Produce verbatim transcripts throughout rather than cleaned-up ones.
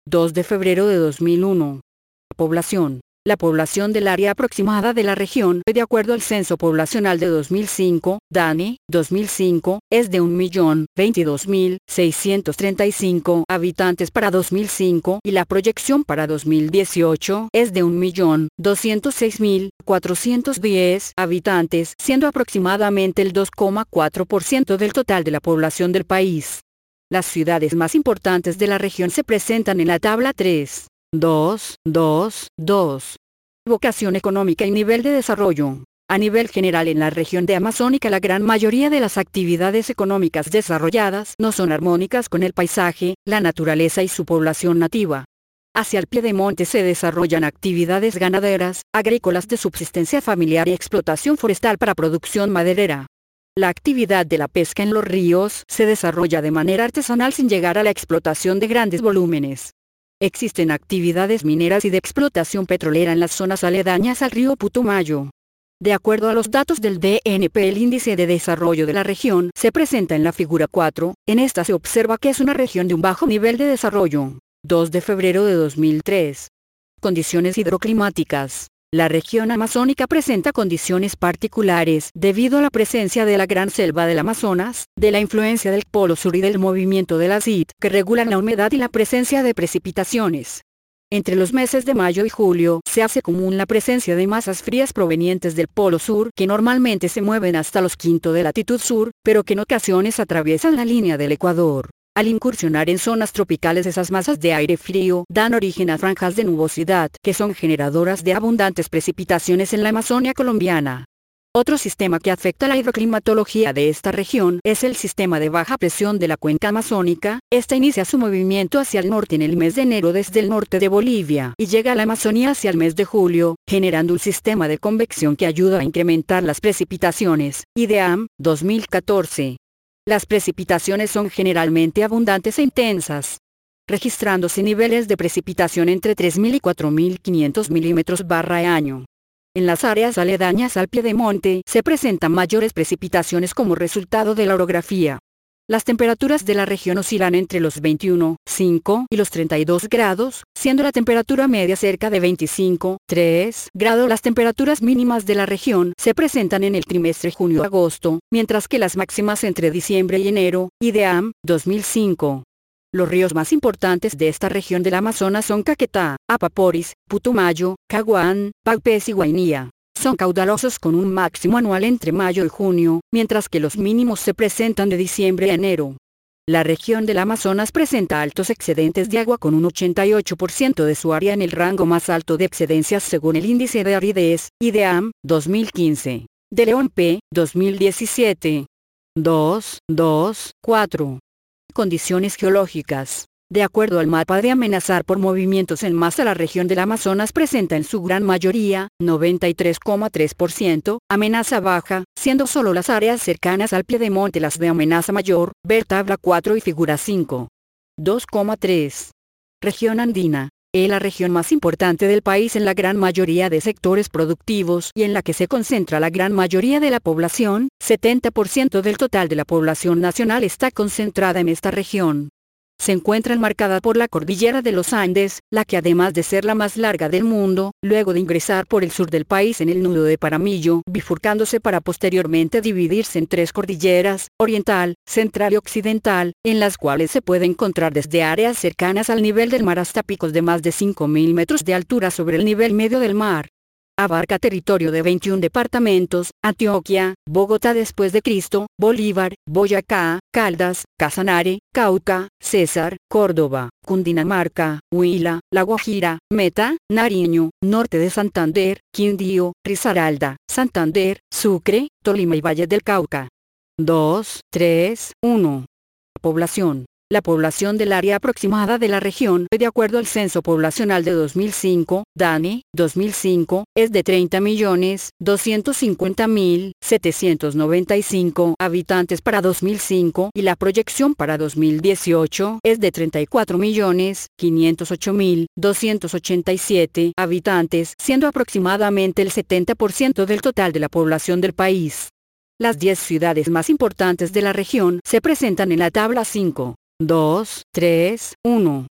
dos de febrero de dos mil uno. Población. La población del área aproximada de la región, de acuerdo al Censo Poblacional de dos mil cinco, DANE, dos mil cinco, es de un millón veintidós mil seiscientos treinta y cinco habitantes para dos mil cinco y la proyección para dos mil dieciocho es de un millón doscientos seis mil cuatrocientos diez habitantes, siendo aproximadamente el dos coma cuatro por ciento del total de la población del país. Las ciudades más importantes de la región se presentan en la tabla tres. dos, dos, dos. Vocación económica y nivel de desarrollo. A nivel general en la región de Amazónica la gran mayoría de las actividades económicas desarrolladas no son armónicas con el paisaje, la naturaleza y su población nativa. Hacia el piedemonte se desarrollan actividades ganaderas, agrícolas de subsistencia familiar y explotación forestal para producción maderera. La actividad de la pesca en los ríos se desarrolla de manera artesanal sin llegar a la explotación de grandes volúmenes. Existen actividades mineras y de explotación petrolera en las zonas aledañas al río Putumayo. De acuerdo a los datos del D N P, el índice de desarrollo de la región se presenta en la figura cuatro, en esta se observa que es una región de un bajo nivel de desarrollo. dos de febrero de dos mil tres. Condiciones hidroclimáticas. La región amazónica presenta condiciones particulares debido a la presencia de la gran selva del Amazonas, de la influencia del Polo Sur y del movimiento de las I T que regulan la humedad y la presencia de precipitaciones. Entre los meses de mayo y julio se hace común la presencia de masas frías provenientes del Polo Sur que normalmente se mueven hasta los quinto de latitud sur, pero que en ocasiones atraviesan la línea del Ecuador. Al incursionar en zonas tropicales esas masas de aire frío dan origen a franjas de nubosidad que son generadoras de abundantes precipitaciones en la Amazonia colombiana. Otro sistema que afecta la hidroclimatología de esta región es el sistema de baja presión de la cuenca amazónica. Esta inicia su movimiento hacia el norte en el mes de enero desde el norte de Bolivia y llega a la Amazonía hacia el mes de julio, generando un sistema de convección que ayuda a incrementar las precipitaciones. IDEAM, dos mil catorce. Las precipitaciones son generalmente abundantes e intensas, registrándose niveles de precipitación entre tres mil y cuatro mil quinientos milímetros barra año. En las áreas aledañas al piedemonte se presentan mayores precipitaciones como resultado de la orografía. Las temperaturas de la región oscilan entre los veintiuno punto cinco y los treinta y dos grados, siendo la temperatura media cerca de veinticinco punto tres grados. Las temperaturas mínimas de la región se presentan en el trimestre junio-agosto, mientras que las máximas entre diciembre y enero. IDEAM, dos mil cinco. Los ríos más importantes de esta región del Amazonas son Caquetá, Apaporis, Putumayo, Caguán, Paupés y Guainía. Son caudalosos con un máximo anual entre mayo y junio, mientras que los mínimos se presentan de diciembre a enero. La región del Amazonas presenta altos excedentes de agua con un ochenta y ocho por ciento de su área en el rango más alto de excedencias según el índice de aridez, IDEAM, dos mil quince. De León P., dos mil diecisiete. dos, dos, cuatro. Condiciones geológicas. De acuerdo al mapa de amenazar por movimientos en masa, la región del Amazonas presenta en su gran mayoría, noventa y tres coma tres por ciento, amenaza baja, siendo solo las áreas cercanas al piedemonte las de amenaza mayor, ver tabla cuatro y figura cinco. dos coma tres. Región andina. Es la región más importante del país en la gran mayoría de sectores productivos y en la que se concentra la gran mayoría de la población. setenta por ciento del total de la población nacional está concentrada en esta región. Se encuentra enmarcada por la cordillera de los Andes, la que además de ser la más larga del mundo, luego de ingresar por el sur del país en el nudo de Paramillo, bifurcándose para posteriormente dividirse en tres cordilleras, oriental, central y occidental, en las cuales se puede encontrar desde áreas cercanas al nivel del mar hasta picos de más de cinco mil metros de altura sobre el nivel medio del mar. Abarca territorio de veintiún departamentos: Antioquia, Bogotá después de Cristo, Bolívar, Boyacá, Caldas, Casanare, Cauca, César, Córdoba, Cundinamarca, Huila, La Guajira, Meta, Nariño, norte de Santander, Quindío, Risaralda, Santander, Sucre, Tolima y Valle del Cauca. dos, tres, uno. Población. La población del área aproximada de la región, de acuerdo al Censo Poblacional de dos mil cinco, DANE, dos mil cinco, es de treinta millones doscientos cincuenta mil setecientos noventa y cinco habitantes para dos mil cinco y la proyección para dos mil dieciocho es de treinta y cuatro millones quinientos ocho mil doscientos ochenta y siete habitantes, siendo aproximadamente el setenta por ciento del total de la población del país. Las diez ciudades más importantes de la región se presentan en la tabla cinco. dos, tres, uno.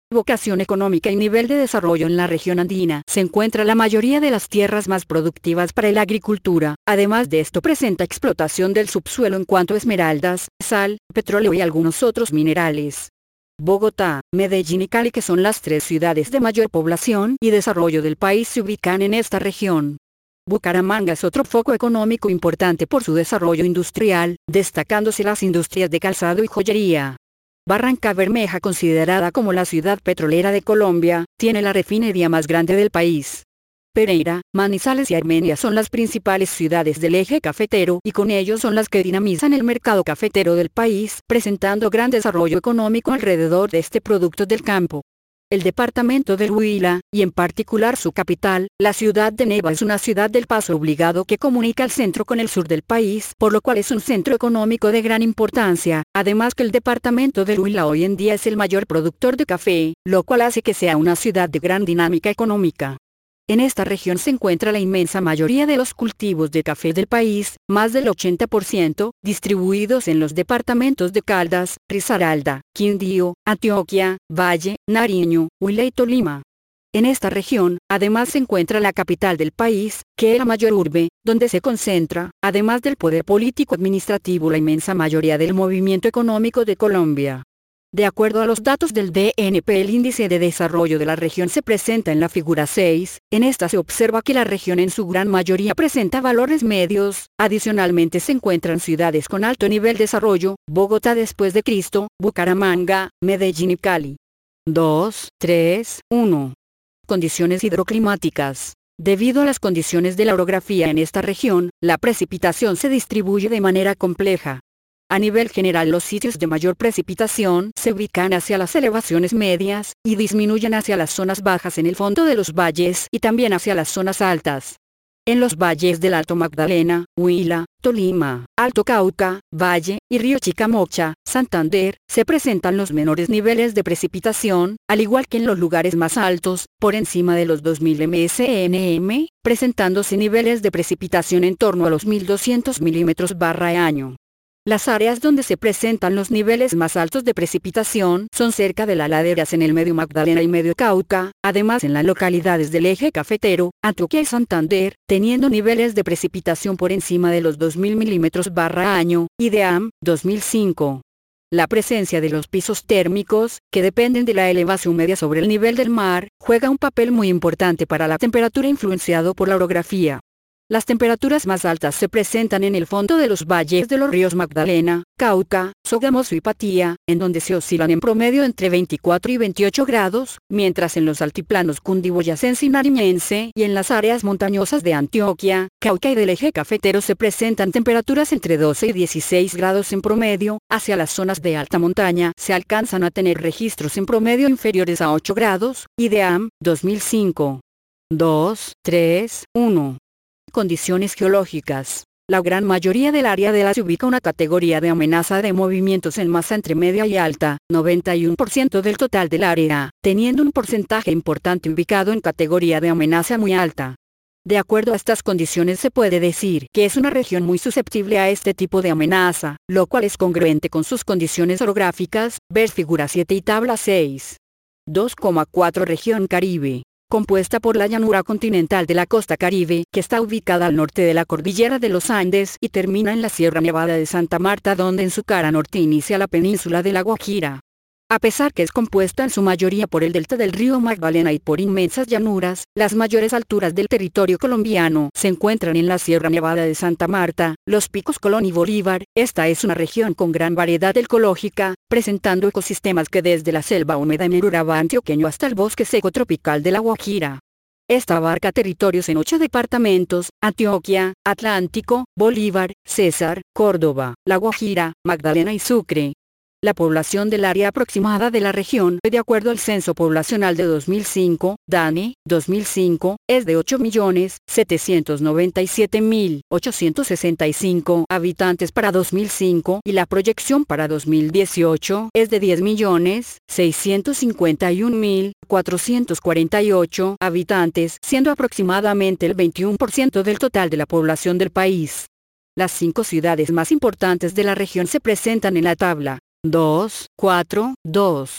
vocación económica y nivel de desarrollo en la región andina se encuentra la mayoría de las tierras más productivas para la agricultura. Además de esto presenta explotación del subsuelo en cuanto a esmeraldas, sal, petróleo y algunos otros minerales. Bogotá, Medellín y Cali, que son las tres ciudades de mayor población y desarrollo del país, se ubican en esta región. Bucaramanga es otro foco económico importante por su desarrollo industrial, destacándose las industrias de calzado y joyería. Barrancabermeja, considerada como la ciudad petrolera de Colombia, tiene la refinería más grande del país. Pereira, Manizales y Armenia son las principales ciudades del eje cafetero y con ellos son las que dinamizan el mercado cafetero del país, presentando gran desarrollo económico alrededor de este producto del campo. El departamento del Huila, y en particular su capital, la ciudad de Neiva, es una ciudad del paso obligado que comunica el centro con el sur del país, por lo cual es un centro económico de gran importancia, además que el departamento del Huila hoy en día es el mayor productor de café, lo cual hace que sea una ciudad de gran dinámica económica. En esta región se encuentra la inmensa mayoría de los cultivos de café del país, más del ochenta por ciento, distribuidos en los departamentos de Caldas, Risaralda, Quindío, Antioquia, Valle, Nariño, Huila y Tolima. En esta región, además se encuentra la capital del país, que es la mayor urbe, donde se concentra, además del poder político administrativo, la inmensa mayoría del movimiento económico de Colombia. De acuerdo a los datos del D N P, el índice de desarrollo de la región se presenta en la figura seis, en esta se observa que la región en su gran mayoría presenta valores medios, adicionalmente se encuentran ciudades con alto nivel de desarrollo, Bogotá después de Cristo, Bucaramanga, Medellín y Cali. dos, tres, uno. Condiciones hidroclimáticas. Debido a las condiciones de la orografía en esta región, la precipitación se distribuye de manera compleja. A nivel general, los sitios de mayor precipitación se ubican hacia las elevaciones medias, y disminuyen hacia las zonas bajas en el fondo de los valles y también hacia las zonas altas. En los valles del Alto Magdalena, Huila, Tolima, Alto Cauca, Valle, y Río Chicamocha, Santander, se presentan los menores niveles de precipitación, al igual que en los lugares más altos, por encima de los dos mil milímetros, presentándose niveles de precipitación en torno a los mil doscientos milímetros barra año. Las áreas donde se presentan los niveles más altos de precipitación son cerca de las laderas en el Medio Magdalena y Medio Cauca, además en las localidades del eje cafetero, Antioquia y Santander, teniendo niveles de precipitación por encima de los dos mil milímetros barra año, y de A M, dos mil cinco. La presencia de los pisos térmicos, que dependen de la elevación media sobre el nivel del mar, juega un papel muy importante para la temperatura influenciado por la orografía. Las temperaturas más altas se presentan en el fondo de los valles de los ríos Magdalena, Cauca, Sogamoso y Patía, en donde se oscilan en promedio entre veinticuatro y veintiocho grados, mientras en los altiplanos cundiboyacense y nariñense y en las áreas montañosas de Antioquia, Cauca y del eje cafetero se presentan temperaturas entre doce y dieciséis grados en promedio. Hacia las zonas de alta montaña se alcanzan a tener registros en promedio inferiores a ocho grados, y de A M, dos mil cinco. dos, tres, uno. Condiciones geológicas. La gran mayoría del área de la se ubica una categoría de amenaza de movimientos en masa entre media y alta, noventa y uno por ciento del total del área, teniendo un porcentaje importante ubicado en categoría de amenaza muy alta. De acuerdo a estas condiciones se puede decir que es una región muy susceptible a este tipo de amenaza, lo cual es congruente con sus condiciones orográficas, ver figura siete y tabla seis. dos coma cuatro Región Caribe. Compuesta por la llanura continental de la costa Caribe, que está ubicada al norte de la cordillera de los Andes y termina en la Sierra Nevada de Santa Marta, donde en su cara norte inicia la península de La Guajira. A pesar que es compuesta en su mayoría por el delta del río Magdalena y por inmensas llanuras, las mayores alturas del territorio colombiano se encuentran en la Sierra Nevada de Santa Marta, los picos Colón y Bolívar. Esta es una región con gran variedad ecológica, presentando ecosistemas que desde la selva húmeda en el Urabá antioqueño hasta el bosque seco tropical de La Guajira. Esta abarca territorios en ocho departamentos: Antioquia, Atlántico, Bolívar, César, Córdoba, La Guajira, Magdalena y Sucre. La población del área aproximada de la región, de acuerdo al Censo Poblacional de dos mil cinco, D A N E, dos mil cinco, es de ocho millones setecientos noventa y siete mil ochocientos sesenta y cinco habitantes para dos mil cinco y la proyección para dos mil dieciocho es de diez millones seiscientos cincuenta y un mil cuatrocientos cuarenta y ocho habitantes, siendo aproximadamente el veintiuno por ciento del total de la población del país. Las cinco ciudades más importantes de la región se presentan en la tabla. dos, cuatro, dos.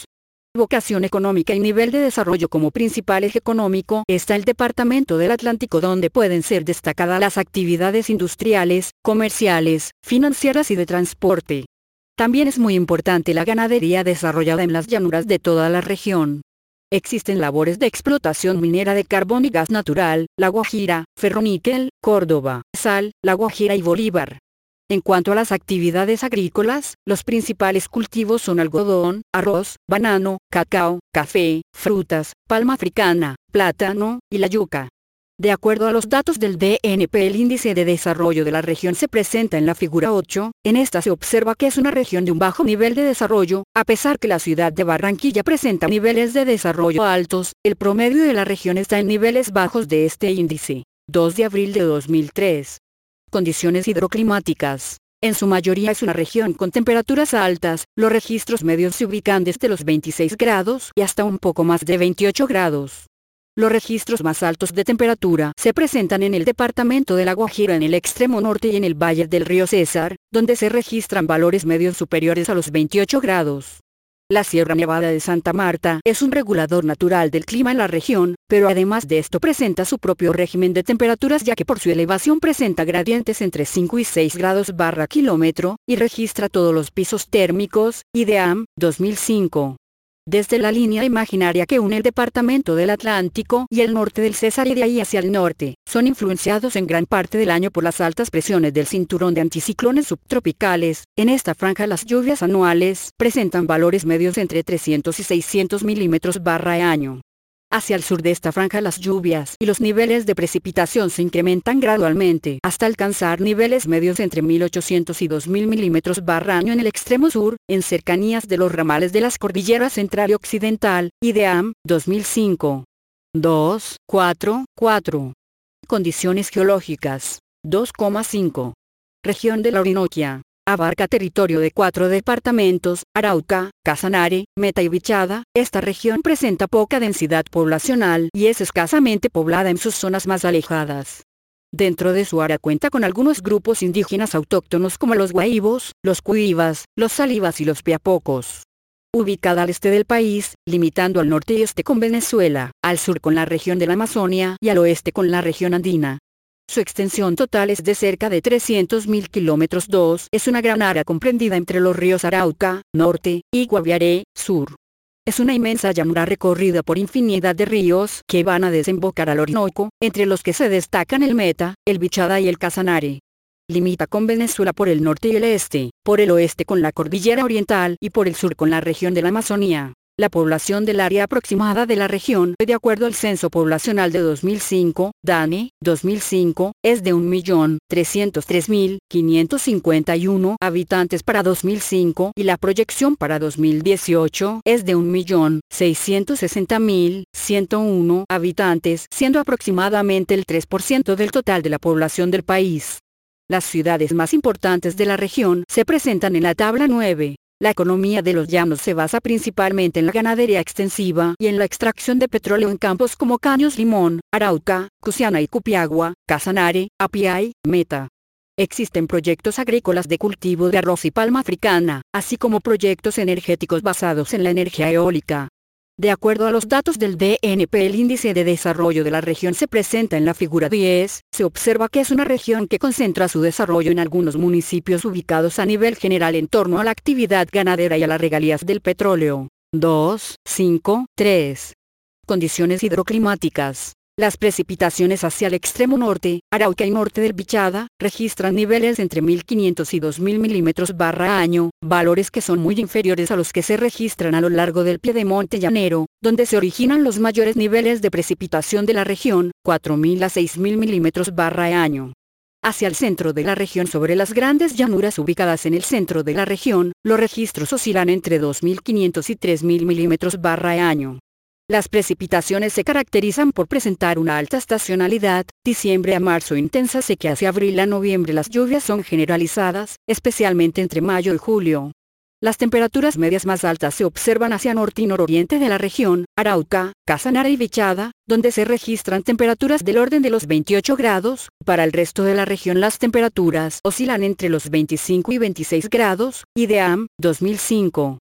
Vocación económica y nivel de desarrollo. Como principal eje económico está el Departamento del Atlántico, donde pueden ser destacadas las actividades industriales, comerciales, financieras y de transporte. También es muy importante la ganadería desarrollada en las llanuras de toda la región. Existen labores de explotación minera de carbón y gas natural, La Guajira, ferroníquel, Córdoba, sal, La Guajira y Bolívar. En cuanto a las actividades agrícolas, los principales cultivos son algodón, arroz, banano, cacao, café, frutas, palma africana, plátano, y la yuca. De acuerdo a los datos del D N P, el índice de desarrollo de la región se presenta en la figura ocho, en esta se observa que es una región de un bajo nivel de desarrollo, a pesar que la ciudad de Barranquilla presenta niveles de desarrollo altos, el promedio de la región está en niveles bajos de este índice. dos de abril de dos mil tres. Condiciones hidroclimáticas. En su mayoría es una región con temperaturas altas, los registros medios se ubican desde los veintiséis grados y hasta un poco más de veintiocho grados. Los registros más altos de temperatura se presentan en el departamento de La Guajira en el extremo norte y en el valle del río César, donde se registran valores medios superiores a los veintiocho grados. La Sierra Nevada de Santa Marta es un regulador natural del clima en la región, pero además de esto presenta su propio régimen de temperaturas, ya que por su elevación presenta gradientes entre cinco y seis grados barra kilómetro, y registra todos los pisos térmicos, I D E A M, dos mil cinco. Desde la línea imaginaria que une el departamento del Atlántico y el norte del César y de ahí hacia el norte, son influenciados en gran parte del año por las altas presiones del cinturón de anticiclones subtropicales. En esta franja las lluvias anuales presentan valores medios entre trescientos y seiscientos milímetros barra año. Hacia el sur de esta franja las lluvias y los niveles de precipitación se incrementan gradualmente hasta alcanzar niveles medios entre mil ochocientos y dos mil milímetros barra año en el extremo sur, en cercanías de los ramales de las cordilleras central y occidental, I D E A M, dos mil cinco. dos, cuatro, cuatro. Condiciones geológicas. dos coma cinco. Región de la Orinoquia. Abarca territorio de cuatro departamentos, Arauca, Casanare, Meta y Vichada. Esta región presenta poca densidad poblacional y es escasamente poblada en sus zonas más alejadas. Dentro de su área cuenta con algunos grupos indígenas autóctonos como los guaibos, los cuivas, los salivas y los piapocos. Ubicada al este del país, limitando al norte y este con Venezuela, al sur con la región de la Amazonia y al oeste con la región andina. Su extensión total es de cerca de trescientos mil kilómetros. dos. Es una gran área comprendida entre los ríos Arauca, norte, y Guaviare, sur. Es una inmensa llanura recorrida por infinidad de ríos que van a desembocar al Orinoco, entre los que se destacan el Meta, el Vichada y el Casanare. Limita con Venezuela por el norte y el este, por el oeste con la cordillera oriental y por el sur con la región de la Amazonía. La población del área aproximada de la región, de acuerdo al Censo Poblacional de dos mil cinco, D A N E, dos mil cinco, es de un millón trescientos tres mil quinientos cincuenta y uno habitantes para dos mil cinco y la proyección para dos mil dieciocho es de un millón seiscientos sesenta mil ciento uno habitantes, siendo aproximadamente el tres por ciento del total de la población del país. Las ciudades más importantes de la región se presentan en la tabla nueve. La economía de los llanos se basa principalmente en la ganadería extensiva y en la extracción de petróleo en campos como Caños Limón, Arauca, Cusiana y Cupiagua, Casanare, Apiay, Meta. Existen proyectos agrícolas de cultivo de arroz y palma africana, así como proyectos energéticos basados en la energía eólica. De acuerdo a los datos del D N P, el índice de desarrollo de la región se presenta en la figura diez, se observa que es una región que concentra su desarrollo en algunos municipios ubicados a nivel general en torno a la actividad ganadera y a las regalías del petróleo. dos, cinco, tres. Condiciones hidroclimáticas. Las precipitaciones hacia el extremo norte, Arauca y norte del Vichada, registran niveles entre mil quinientos y dos mil milímetros barra año, valores que son muy inferiores a los que se registran a lo largo del piedemonte llanero, donde se originan los mayores niveles de precipitación de la región, cuatro mil a seis mil milímetros barra año. Hacia el centro de la región, sobre las grandes llanuras ubicadas en el centro de la región, los registros oscilan entre dos mil quinientos y tres mil milímetros barra año. Las precipitaciones se caracterizan por presentar una alta estacionalidad, diciembre a marzo intensa sequía, hacia abril a noviembre las lluvias son generalizadas, especialmente entre mayo y julio. Las temperaturas medias más altas se observan hacia norte y nororiente de la región, Arauca, Casanare y Vichada, donde se registran temperaturas del orden de los veintiocho grados, para el resto de la región las temperaturas oscilan entre los veinticinco y veintiséis grados, I D E A M, dos mil cinco.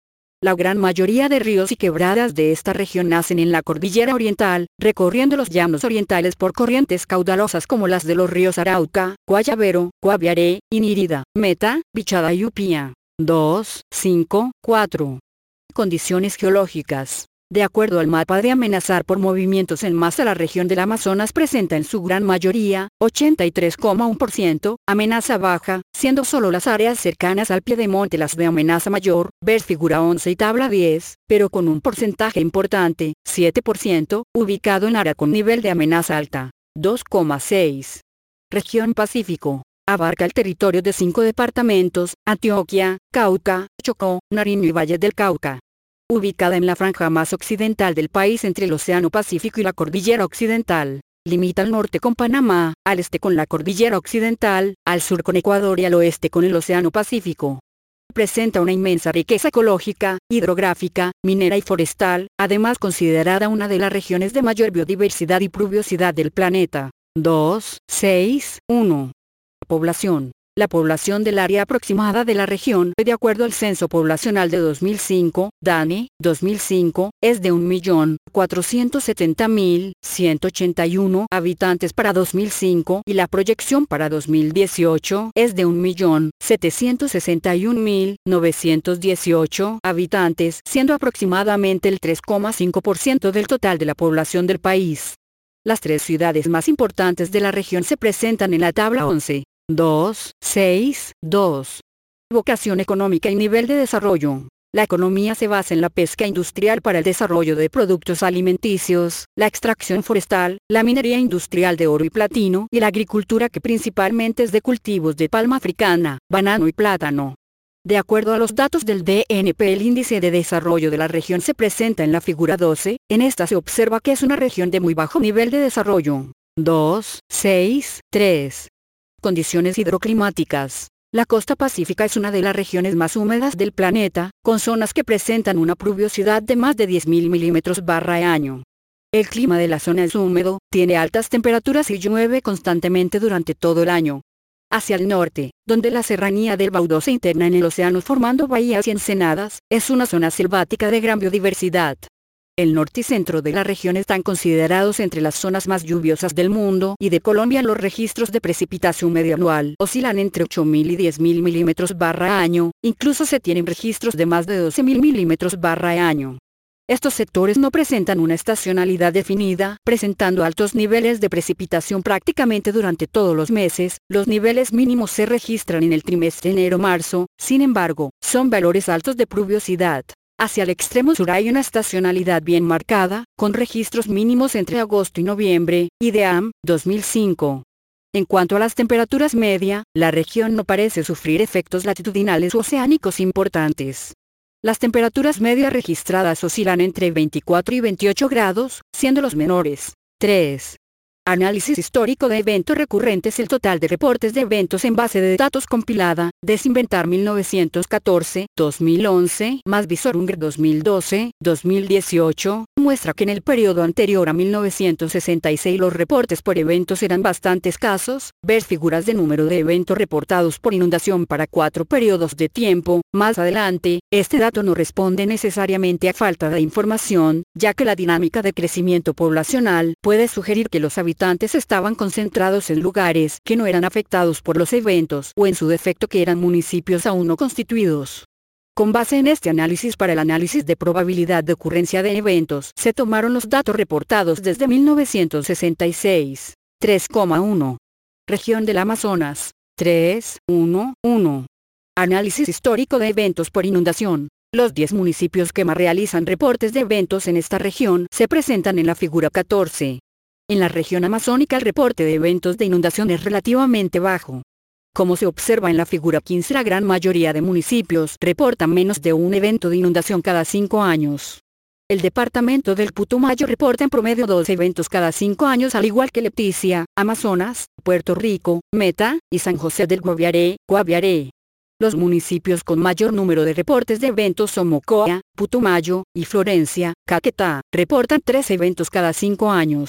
La gran mayoría de ríos y quebradas de esta región nacen en la cordillera oriental, recorriendo los llanos orientales por corrientes caudalosas como las de los ríos Arauca, Guayabero, Guaviare, Inírida, Meta, Bichada y Upía. dos, cinco, cuatro. Condiciones geológicas. De acuerdo al mapa de amenazar por movimientos en masa, la región del Amazonas presenta en su gran mayoría, ochenta y tres coma uno por ciento, amenaza baja, siendo solo las áreas cercanas al piedemonte las de amenaza mayor, ver figura once y tabla diez, pero con un porcentaje importante, siete por ciento, ubicado en área con nivel de amenaza alta, dos coma seis. Región Pacífico. Abarca el territorio de cinco departamentos: Antioquia, Cauca, Chocó, Nariño y Valle del Cauca. Ubicada en la franja más occidental del país entre el Océano Pacífico y la Cordillera Occidental. Limita al norte con Panamá, al este con la Cordillera Occidental, al sur con Ecuador y al oeste con el Océano Pacífico. Presenta una inmensa riqueza ecológica, hidrográfica, minera y forestal, además considerada una de las regiones de mayor biodiversidad y pluviosidad del planeta. dos, seis, uno. Población. La población del área aproximada de la región, de acuerdo al Censo Poblacional de dos mil cinco, DANE, dos mil cinco, es de un millón cuatrocientos setenta mil ciento ochenta y uno habitantes para dos mil cinco y la proyección para dos mil dieciocho es de un millón setecientos sesenta y un mil novecientos dieciocho habitantes, siendo aproximadamente el tres coma cinco por ciento del total de la población del país. Las tres ciudades más importantes de la región se presentan en la tabla once. dos, seis, dos. Vocación económica y nivel de desarrollo. La economía se basa en la pesca industrial para el desarrollo de productos alimenticios, la extracción forestal, la minería industrial de oro y platino y la agricultura, que principalmente es de cultivos de palma africana, banano y plátano. De acuerdo a los datos del D N P, el índice de desarrollo de la región se presenta en la figura doce, en esta se observa que es una región de muy bajo nivel de desarrollo. dos, seis, tres. Condiciones hidroclimáticas. La costa pacífica es una de las regiones más húmedas del planeta, con zonas que presentan una pluviosidad de más de diez mil milímetros barra año. El clima de la zona es húmedo, tiene altas temperaturas y llueve constantemente durante todo el año. Hacia el norte, donde la serranía del Baudó se interna en el océano formando bahías y ensenadas, es una zona selvática de gran biodiversidad. El norte y centro de la región están considerados entre las zonas más lluviosas del mundo y de Colombia. Los registros de precipitación media anual oscilan entre ocho mil y diez mil milímetros barra año, incluso se tienen registros de más de doce mil milímetros barra año. Estos sectores no presentan una estacionalidad definida, presentando altos niveles de precipitación prácticamente durante todos los meses. Los niveles mínimos se registran en el trimestre enero-marzo, sin embargo, son valores altos de pluviosidad. Hacia el extremo sur hay una estacionalidad bien marcada, con registros mínimos entre agosto y noviembre, I D A M, dos mil cinco. En cuanto a las temperaturas media, la región no parece sufrir efectos latitudinales u oceánicos importantes. Las temperaturas medias registradas oscilan entre veinticuatro y veintiocho grados, siendo los menores. tres. Análisis histórico de eventos recurrentes. El total de reportes de eventos en base de datos compilada, Desinventar mil novecientos catorce, dos mil once, más Visor-Unger dos mil doce, dos mil dieciocho, muestra que en el periodo anterior a mil novecientos sesenta y seis los reportes por eventos eran bastante escasos. Ver figuras de número de eventos reportados por inundación para cuatro periodos de tiempo. Más adelante, este dato no responde necesariamente a falta de información, ya que la dinámica de crecimiento poblacional puede sugerir que los habitantes estaban concentrados en lugares que no eran afectados por los eventos o en su defecto que eran municipios aún no constituidos. Con base en este análisis, para el análisis de probabilidad de ocurrencia de eventos, se tomaron los datos reportados desde mil novecientos sesenta y seis. tres coma uno. Región del Amazonas. tres coma uno uno. Análisis histórico de eventos por inundación. Los diez municipios que más realizan reportes de eventos en esta región se presentan en la figura catorce. En la región amazónica el reporte de eventos de inundación es relativamente bajo. Como se observa en la figura quince, la gran mayoría de municipios reportan menos de un evento de inundación cada cinco años. El departamento del Putumayo reporta en promedio dos eventos cada cinco años, al igual que Leticia, Amazonas, Puerto Rico, Meta, y San José del Guaviare, Guaviare. Los municipios con mayor número de reportes de eventos son Mocoa, Putumayo, y Florencia, Caquetá, reportan tres eventos cada cinco años.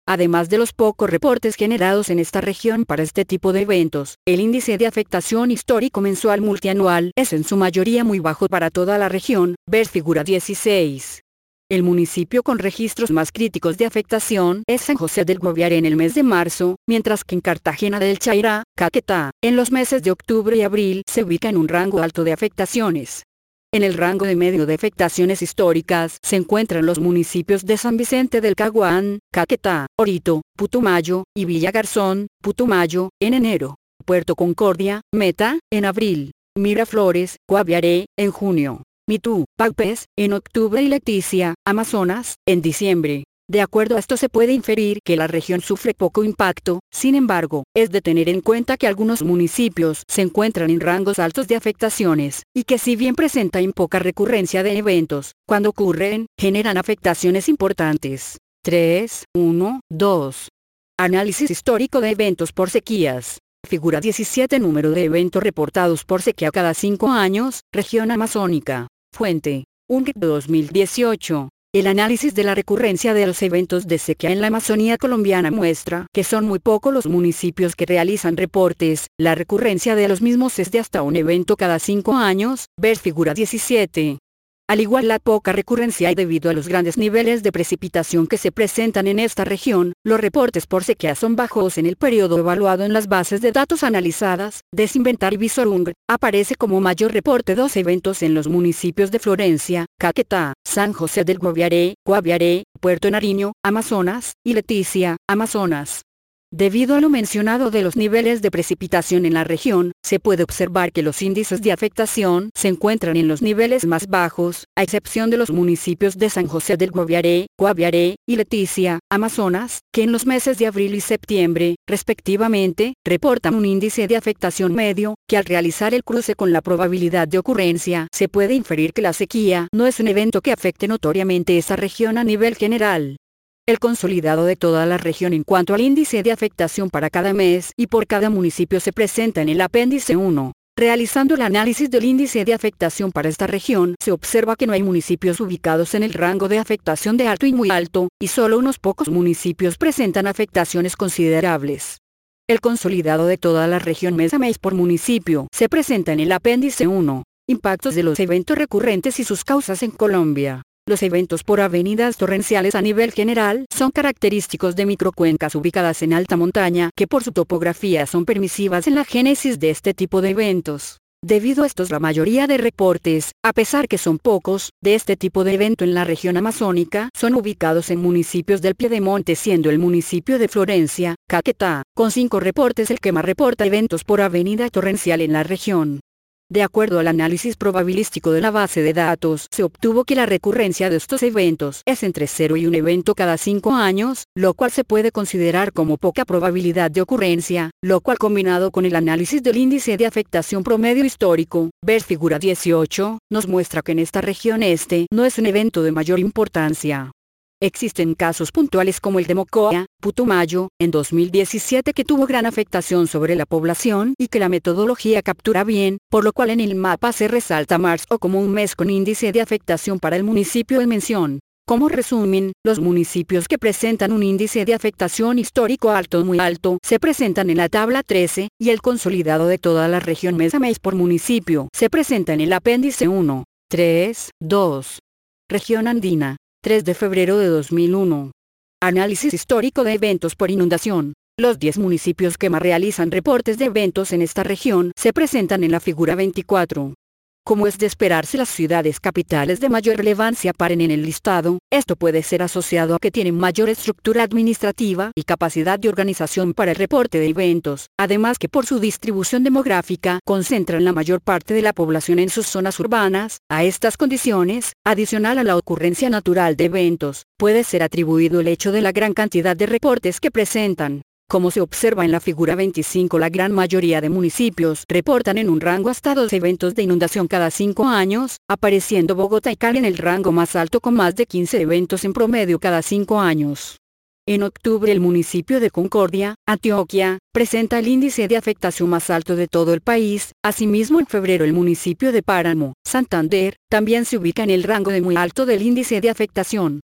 Además de los pocos reportes generados en esta región para este tipo de eventos, el índice de afectación histórico mensual multianual es en su mayoría muy bajo para toda la región, ver figura dieciséis. El municipio con registros más críticos de afectación es San José del Guaviare en el mes de marzo, mientras que en Cartagena del Chairá, Caquetá, en los meses de octubre y abril se ubica en un rango alto de afectaciones. En el rango de medio de afectaciones históricas se encuentran los municipios de San Vicente del Caguán, Caquetá, Orito, Putumayo, y Villa Garzón, Putumayo, en enero. Puerto Concordia, Meta, en abril. Miraflores, Guaviare, en junio. Mitú, Paupés, en octubre y Leticia, Amazonas, en diciembre. De acuerdo a esto se puede inferir que la región sufre poco impacto, sin embargo, es de tener en cuenta que algunos municipios se encuentran en rangos altos de afectaciones, y que si bien presentan poca recurrencia de eventos, cuando ocurren, generan afectaciones importantes. tres, uno, dos. Análisis histórico de eventos por sequías. Figura diecisiete. Número de eventos reportados por sequía cada cinco años, región amazónica. Fuente: U N C dos mil dieciocho. El análisis de la recurrencia de los eventos de sequía en la Amazonía colombiana muestra que son muy pocos los municipios que realizan reportes. La recurrencia de los mismos es de hasta un evento cada cinco años, ver figura diecisiete. Al igual la poca recurrencia y debido a los grandes niveles de precipitación que se presentan en esta región, los reportes por sequía son bajos en el periodo evaluado en las bases de datos analizadas. Desinventar y Visorung, aparece como mayor reporte dos eventos en los municipios de Florencia, Caquetá, San José del Guaviare, Guaviare, Puerto Nariño, Amazonas, y Leticia, Amazonas. Debido a lo mencionado de los niveles de precipitación en la región, se puede observar que los índices de afectación se encuentran en los niveles más bajos, a excepción de los municipios de San José del Guaviare, Guaviare, y Leticia, Amazonas, que en los meses de abril y septiembre, respectivamente, reportan un índice de afectación medio, que al realizar el cruce con la probabilidad de ocurrencia, se puede inferir que la sequía no es un evento que afecte notoriamente esa región a nivel general. El consolidado de toda la región en cuanto al índice de afectación para cada mes y por cada municipio se presenta en el apéndice uno. Realizando el análisis del índice de afectación para esta región, se observa que no hay municipios ubicados en el rango de afectación de alto y muy alto, y solo unos pocos municipios presentan afectaciones considerables. El consolidado de toda la región mes a mes por municipio se presenta en el apéndice uno. Impactos de los eventos recurrentes y sus causas en Colombia. Los eventos por avenidas torrenciales a nivel general son característicos de microcuencas ubicadas en alta montaña que por su topografía son permisivas en la génesis de este tipo de eventos. Debido a estos la mayoría de reportes, a pesar que son pocos, de este tipo de evento en la región amazónica son ubicados en municipios del Piedemonte, siendo el municipio de Florencia, Caquetá, con cinco reportes el que más reporta eventos por avenida torrencial en la región. De acuerdo al análisis probabilístico de la base de datos, se obtuvo que la recurrencia de estos eventos es entre cero y un evento cada cinco años, lo cual se puede considerar como poca probabilidad de ocurrencia, lo cual combinado con el análisis del índice de afectación promedio histórico, ver figura dieciocho, nos muestra que en esta región este no es un evento de mayor importancia. Existen casos puntuales como el de Mocoa, Putumayo, en dos mil diecisiete que tuvo gran afectación sobre la población y que la metodología captura bien, por lo cual en el mapa se resalta marzo como un mes con índice de afectación para el municipio en mención. Como resumen, los municipios que presentan un índice de afectación histórico alto o muy alto se presentan en la tabla trece, y el consolidado de toda la región mes a mes por municipio se presenta en el apéndice uno. tres, dos. Región Andina. tres de febrero de dos mil uno. Análisis histórico de eventos por inundación. Los diez municipios que más realizan reportes de eventos en esta región se presentan en la figura veinticuatro. Como es de esperarse, las ciudades capitales de mayor relevancia paren en el listado. Esto puede ser asociado a que tienen mayor estructura administrativa y capacidad de organización para el reporte de eventos, además que por su distribución demográfica concentran la mayor parte de la población en sus zonas urbanas. A estas condiciones, adicional a la ocurrencia natural de eventos, puede ser atribuido el hecho de la gran cantidad de reportes que presentan. Como se observa en la figura veinticinco, la gran mayoría de municipios reportan en un rango hasta dos eventos de inundación cada cinco años, apareciendo Bogotá y Cali en el rango más alto con más de quince eventos en promedio cada cinco años. En octubre el municipio de Concordia, Antioquia, presenta el índice de afectación más alto de todo el país. Asimismo en febrero el municipio de Páramo, Santander, también se ubica en el rango de muy alto del índice de afectación.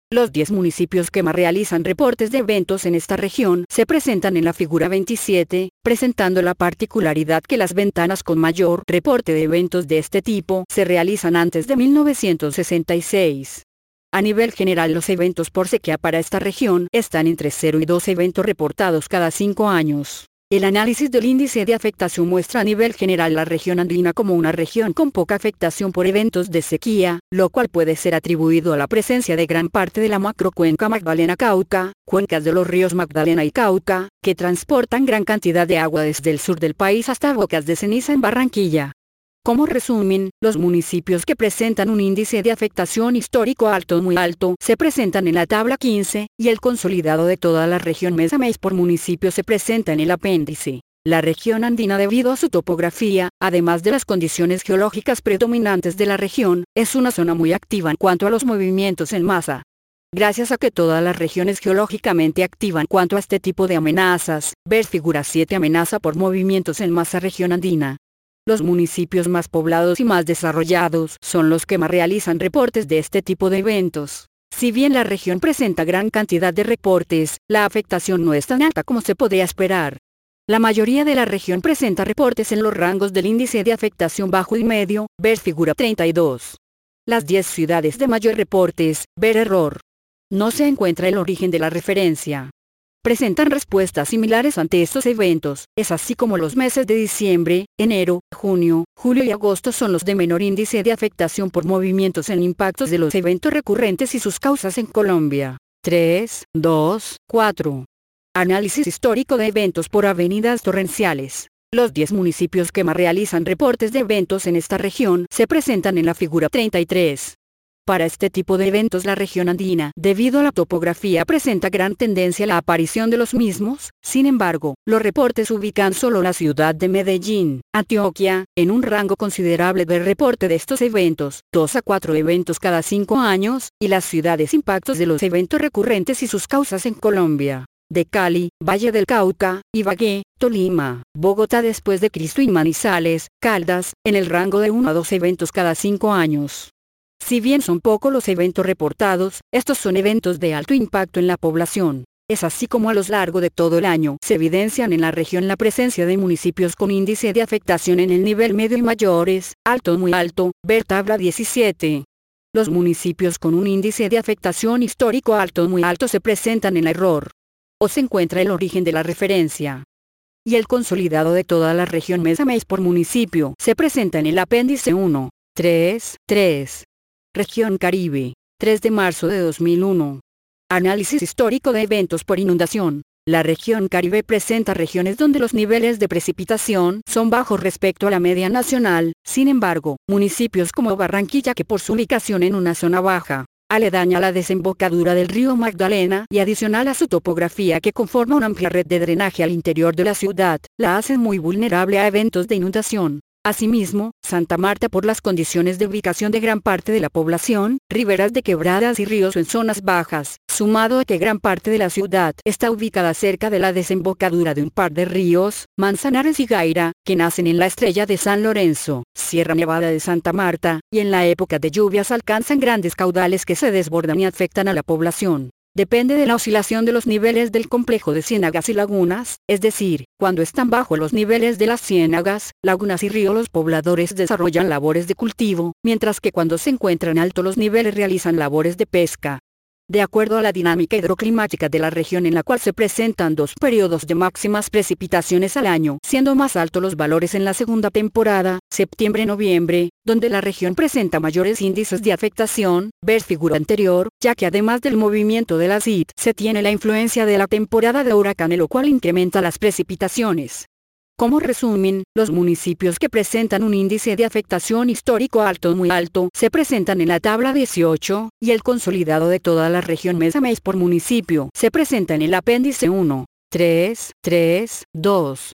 Los diez municipios que más realizan reportes de eventos en esta región se presentan en la figura veintisiete, presentando la particularidad que las ventanas con mayor reporte de eventos de este tipo se realizan antes de mil novecientos sesenta y seis. A nivel general, los eventos por sequía para esta región están entre cero y dos eventos reportados cada cinco años. El análisis del índice de afectación muestra a nivel general la región andina como una región con poca afectación por eventos de sequía, lo cual puede ser atribuido a la presencia de gran parte de la macrocuenca Magdalena-Cauca, cuencas de los ríos Magdalena y Cauca, que transportan gran cantidad de agua desde el sur del país hasta Bocas de Ceniza en Barranquilla. Como resumen, los municipios que presentan un índice de afectación histórico alto o muy alto se presentan en la tabla quince, y el consolidado de toda la región mes a mes por municipio se presenta en el apéndice. La región andina, debido a su topografía, además de las condiciones geológicas predominantes de la región, es una zona muy activa en cuanto a los movimientos en masa. Gracias a que todas las regiones geológicamente activa en cuanto a este tipo de amenazas, ver figura siete, amenaza por movimientos en masa región andina. Los municipios más poblados y más desarrollados son los que más realizan reportes de este tipo de eventos. Si bien la región presenta gran cantidad de reportes, la afectación no es tan alta como se podría esperar. La mayoría de la región presenta reportes en los rangos del índice de afectación bajo y medio, ver figura treinta y dos. Las diez ciudades de mayor reportes, ver error. No se encuentra el origen de la referencia. Presentan respuestas similares ante estos eventos, es así como los meses de diciembre, enero, junio, julio y agosto son los de menor índice de afectación por movimientos en impactos de los eventos recurrentes y sus causas en Colombia. tres, dos, cuatro. Análisis histórico de eventos por avenidas torrenciales. Los diez municipios que más realizan reportes de eventos en esta región se presentan en la figura treinta y tres. Para este tipo de eventos la región andina, debido a la topografía, presenta gran tendencia a la aparición de los mismos. Sin embargo, los reportes ubican solo la ciudad de Medellín, Antioquia, en un rango considerable de reporte de estos eventos, dos a cuatro eventos cada cinco años, y las ciudades impactos de los eventos recurrentes y sus causas en Colombia, de Cali, Valle del Cauca, Ibagué, Tolima, Bogotá después de Cristo y Manizales, Caldas, en el rango de uno a dos eventos cada cinco años. Si bien son pocos los eventos reportados, estos son eventos de alto impacto en la población. Es así como a lo largo de todo el año se evidencian en la región la presencia de municipios con índice de afectación en el nivel medio y mayores, alto o muy alto, ver tabla diecisiete. Los municipios con un índice de afectación histórico alto o muy alto se presentan en error. O se encuentra el origen de la referencia. Y el consolidado de toda la región mes a mes por municipio se presenta en el apéndice uno, tres, tres. Región Caribe, tres de marzo de dos mil uno. Análisis histórico de eventos por inundación. La región Caribe presenta regiones donde los niveles de precipitación son bajos respecto a la media nacional. Sin embargo, municipios como Barranquilla, que por su ubicación en una zona baja, aledaña a la desembocadura del río Magdalena y adicional a su topografía que conforma una amplia red de drenaje al interior de la ciudad, la hacen muy vulnerable a eventos de inundación. Asimismo, Santa Marta, por las condiciones de ubicación de gran parte de la población, riberas de quebradas y ríos en zonas bajas, sumado a que gran parte de la ciudad está ubicada cerca de la desembocadura de un par de ríos, Manzanares y Gaira, que nacen en la Estrella de San Lorenzo, Sierra Nevada de Santa Marta, y en la época de lluvias alcanzan grandes caudales que se desbordan y afectan a la población. Depende de la oscilación de los niveles del complejo de ciénagas y lagunas, es decir, cuando están bajo los niveles de las ciénagas, lagunas y ríos los pobladores desarrollan labores de cultivo, mientras que cuando se encuentran altos los niveles realizan labores de pesca. De acuerdo a la dinámica hidroclimática de la región en la cual se presentan dos periodos de máximas precipitaciones al año, siendo más altos los valores en la segunda temporada, septiembre-noviembre, donde la región presenta mayores índices de afectación, ver figura anterior, ya que además del movimiento de las I T, se tiene la influencia de la temporada de huracanes, lo cual incrementa las precipitaciones. Como resumen, los municipios que presentan un índice de afectación histórico alto o muy alto se presentan en la tabla dieciocho, y el consolidado de toda la región mes a mes por municipio se presenta en el apéndice uno, tres, tres, dos.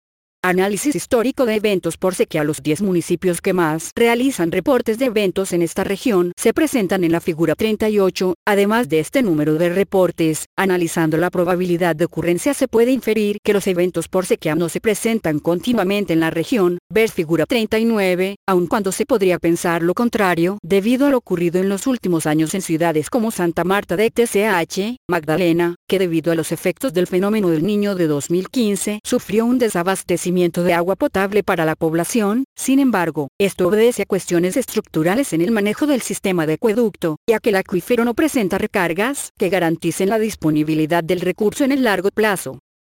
Análisis histórico de eventos por sequía. Los diez municipios que más realizan reportes de eventos en esta región se presentan en la figura treinta y ocho. Además de este número de reportes, analizando la probabilidad de ocurrencia se puede inferir que los eventos por sequía no se presentan continuamente en la región. Ver figura treinta y nueve, aun cuando se podría pensar lo contrario, debido a lo ocurrido en los últimos años en ciudades como Santa Marta de T C H, Magdalena, que debido a los efectos del fenómeno del Niño de dos mil quince, sufrió un desabastecimiento de agua potable para la población. Sin embargo, esto obedece a cuestiones estructurales en el manejo del sistema de acueducto, ya que el acuífero no presenta recargas que garanticen la disponibilidad del recurso en el largo plazo.